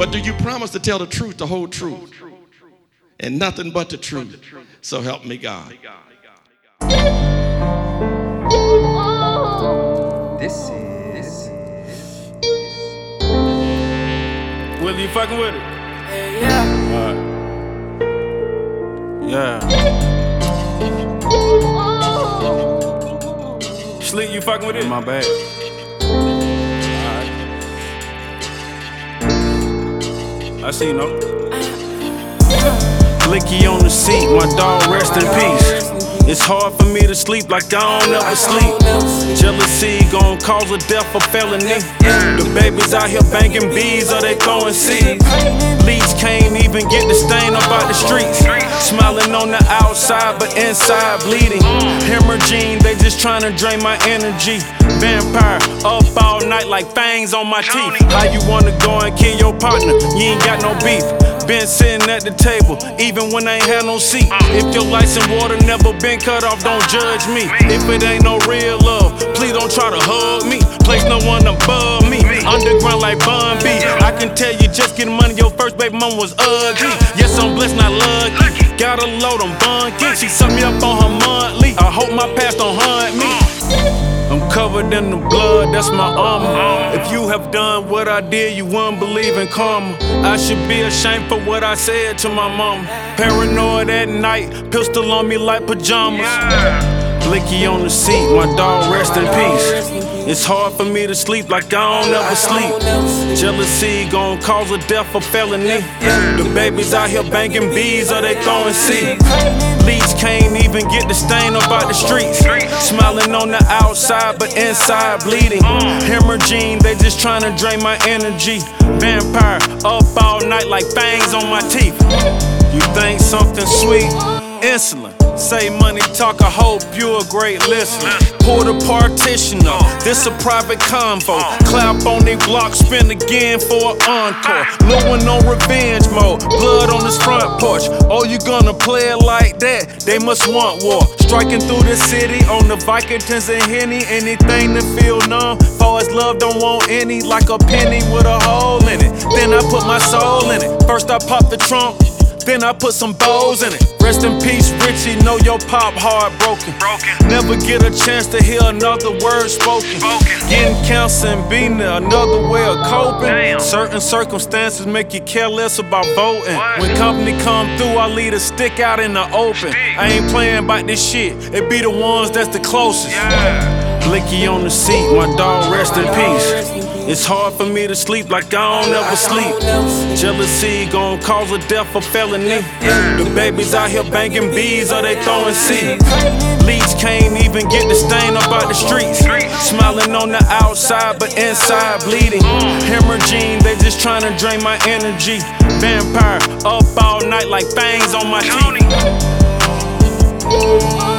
But do you promise to tell the truth, the whole truth, and nothing but the truth? So help me God. This is Will you fucking with it? yeah. Alright. Yeah. Sleep, you fucking with it? My bad. Alright. I see you, no. Blicky on the seat, my dog rest in peace. It's hard for me to sleep like I don't ever sleep. Jealousy gon' cause a death or felony. The babies out here banging bees or they throwing seeds. Bleach can't even get the stain up out the streets. Smiling on the outside but inside bleeding. Hemorrhaging, they just tryna drain my energy. Vampire, up all night like fangs on my teeth. How you wanna go and kill your partner? You ain't got no beef. Been sitting at the table, even when I ain't had no seat. If your lights and water never been cut off, don't judge me. If it ain't no real love, please don't try to hug me. Place no one above me, underground like Bun B. I can tell you just getting money, your first baby mama was ugly. Yes, I'm blessed, not lucky. Got a load on Bunky, she sucked me up on her monthly. I hope my past don't haunt me. I'm covered in the blood, that's my armor. If you have done what I did, you wouldn't believe in karma. I should be ashamed for what I said to my mama. Paranoid at night, pistol on me like pajamas. Blicky on the seat, my dog rest in peace. It's hard for me to sleep like I don't ever sleep. Jealousy gon' cause a death or felony. The babies out here banging bees or they throwing seeds. Bleach can't even get the stain up out the streets. Smiling on the outside but inside bleeding. Hemorrhaging, they just tryna drain my energy. Vampire, up all night like fangs on my teeth. You think something sweet? Insulin. Say money talk, I hope you a great listener. Pull the partition up, this a private convo. Clap on they block, spin again for an encore. No one on revenge mode, blood on this front porch. Oh, you gonna play it like that? They must want war. Striking through the city on the Vicodins and Henny. Anything to feel numb, far as love don't want any. Like a penny with a hole in it. Then I put my soul in it. First I pop the trunk, then I put some bows in it. Rest in peace, Richie, know your pop heartbroken. Never get a chance to hear another word spoken. Getting cancer and being there, another way of coping. Certain circumstances make you care less about voting. When company come through, I leave a stick out in the open. I ain't playing about this shit, it be the ones that's the closest. Blicky on the seat, my dog rest in peace. It's hard for me to sleep like I don't ever sleep. Jealousy gon' cause a death or felony. The babies out here banging bees or they throwing seeds. Bleach can't even get the stain up out the streets. Smiling on the outside but inside bleeding. Hemorrhaging, they just tryna drain my energy. Vampire, up all night like fangs on my teeth.